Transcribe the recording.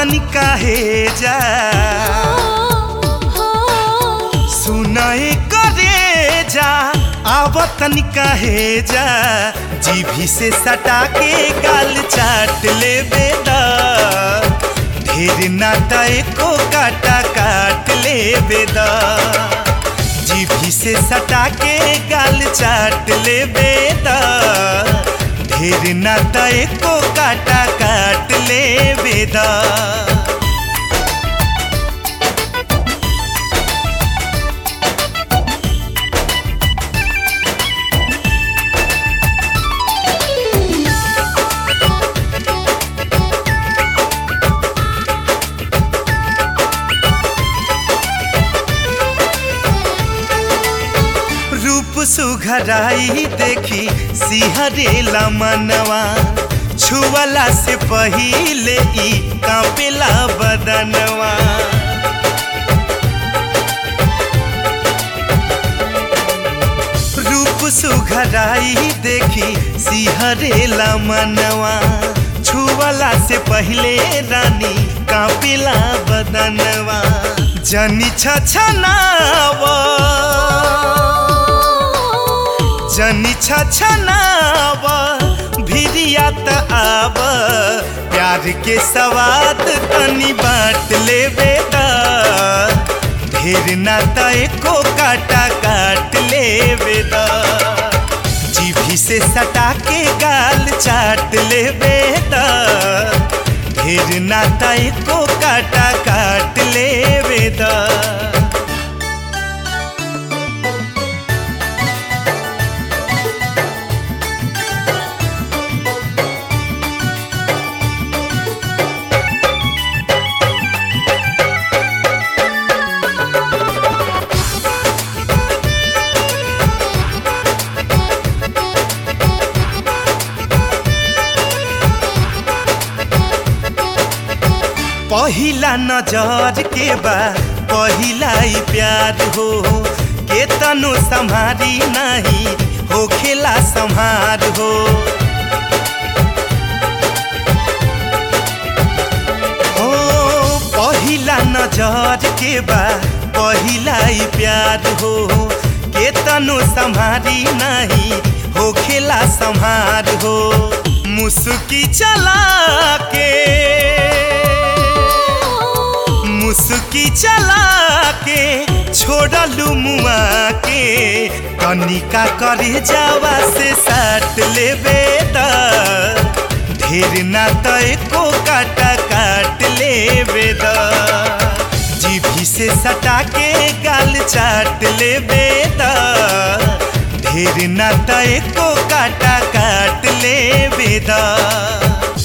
तनिका हे जा सुनाए करे जा आव तनिका हे जा जीभी से सटा के गाल चाट ले बेदा ढेर नाता एको काटा काट ले बेदा जीभी से सटा के गाल चाट ले बेदा ढेर नाता एको काटा काट ले बेदा। सुघराई देखी सिहरेला मनवा छुअला से पहिले ई कांपेला बदनवा रूप सुघराई देखी सिहरेला मनवा छुअला से पहिले रानी कांपेला बदनवा जनी छछनावा जनी छछनावा भिरिया त आव प्यार के सवाद तनी बाँट ले बेदा ढेर नाता एको काटा काट ले बेदा जीभी से सटा के गाल चाट ले बेदा ढेर नाता एको काटा काट ले बेदा। पहिला नजर के बा पहिला ही प्यार हो के तनु संभारी नहीं हो खेला संभार हो पहिला नजर के बा पहिला ही प्यार हो के तनु संभारी नहीं हो खेला संभार हो मुस्की चला के मुस्की चला के छोड़लू मुआ के कनिका करे जावा से साट ले बेदा ढेर नाता एको काटा काट ले बेदा जीभी से सटा के गाल चाट ले बेदा ढेर नाता एको काटा काट ले बेदा।